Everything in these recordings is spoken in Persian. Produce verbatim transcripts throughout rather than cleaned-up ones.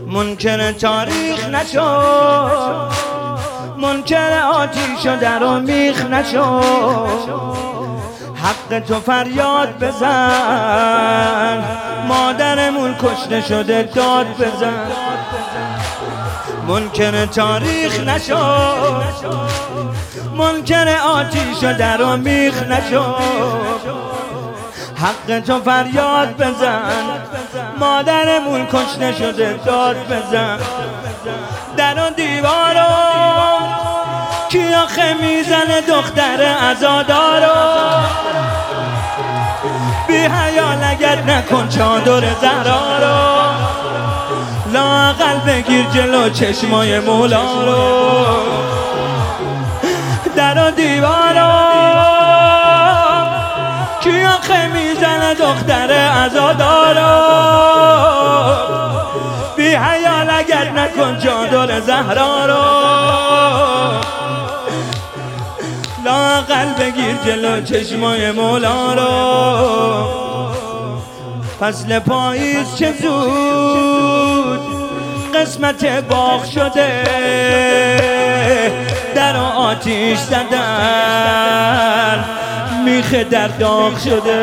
منکر تاریخ نشو، منکر آتیش و در و میخ نشو، حق تو فریاد بزن، مادرمون کشته شده داد بزن. منکر تاریخ نشو، منکر آتیش و در و میخ نشو، حق تو فریاد بزن، مادرمون کشته شده داد بزن. در و دیوارو کی آخه میزنه دختر عزادارو، بی حیا لگد نکن چادر زهرارو، لااقل بگیر جلو چشمای مولا رو. در و دیوارو کی آخه میزنه دختر عزادارو، بی حیا لگد نکن چادر زهرارو، لااقل بگیر جلو چشمای مولا رو. فصل پاییز چه زود قسمت باغ شده، در آتیش زدن میخ در داغ شده.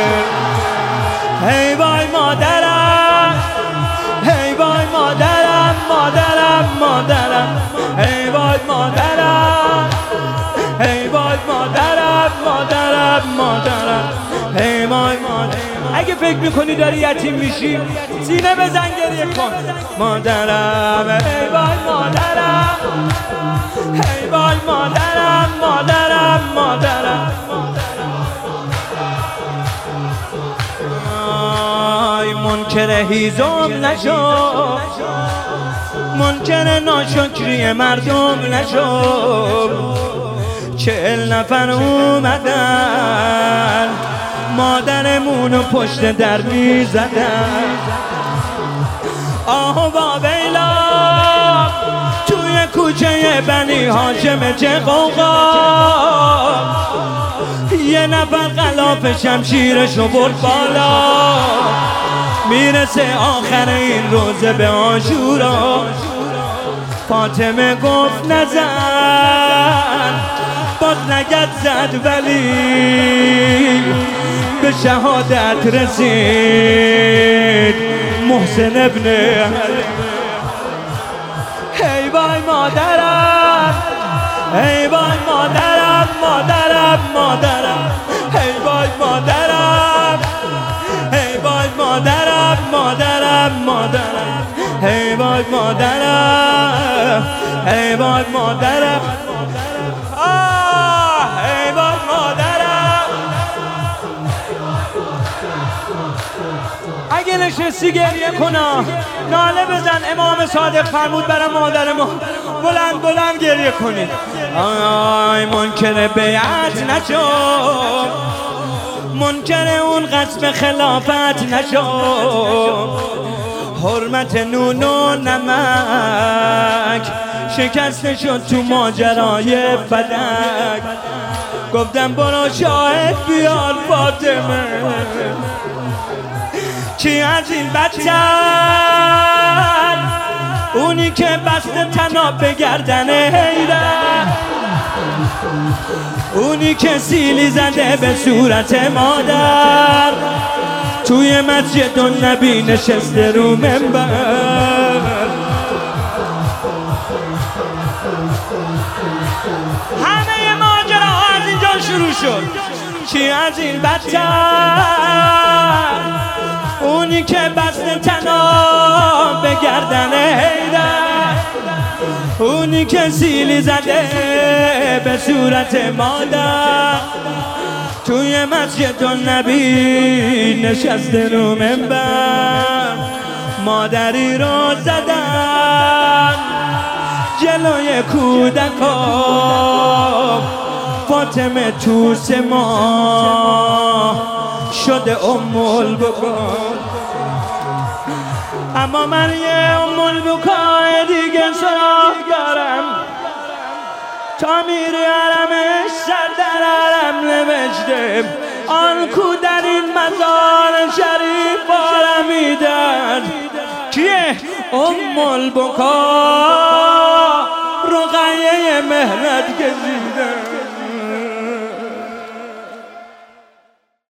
هی وای مادرم، هی وای مادرم، مادرم مادرم، هی وای مادرم، هی وای مادرم، مادرم مادرم، هی وای مادرم. اگه فکر میکنی داری یتیم میشی سینه بزن گریه کن. مادرم، هی وای مادرم، هی وای مادرم، مادرم مادرم. آی منکر هیزم نشو، منکر ناشکری مردم نشو، چهل نفر اومدن مادرمونو پشت در میزدن. آه با ویلا توی کوچه بنی هاشم چه غوغا، یه نفر غلاف شمشیرشو برد بالا، میرسه آخر این روزه به عاشورا. فاطمه گفت نزن، باز نگد زد ولی به شهادت رسید محسن ابن علی. هی وای مادرم، هی وای مادرم، مادرم مادرم، هی وای مادرم، هی وای مادرم، مادرم مادرم، هی وای مادرم، هی وای مادرم، آه هی وای مادرم. اگه نشستی گریه کنا ناله بزن، امام صادق فرمود برای مادر ما بلند بلند گریه کنید. آی منکر بیعت نشو، منکر اون غصب خلافت نشو، حرمت نون و نمک شکسته شد تو ماجرای فدک. گفتم برو شاهد بیار فاطمه، چی از این بدتر اونی که بسته تناب به گردن حیرت، اونی که سیلی زده به صورت مادر، توی مسجد النبی نشسته رو منبر. همه ماجرا از اینجا شروع شد. چی از این بدتر اونی که بسته تناب به گردن حیدر، اونی که سیلی زده به صورت مادر، توی مسجد النبی نشسته رو منبر. مادری رو زدن جلوی کودکا، فاطمه تو سما شده ام البکا. اما من یه ام البکای دیگه سراغ دارم، تا میری حرمش سر در حرم نوشته آن کو در این مزار شریف آرمیدن، کیه؟ ام البکا رقیه مهرت گزیده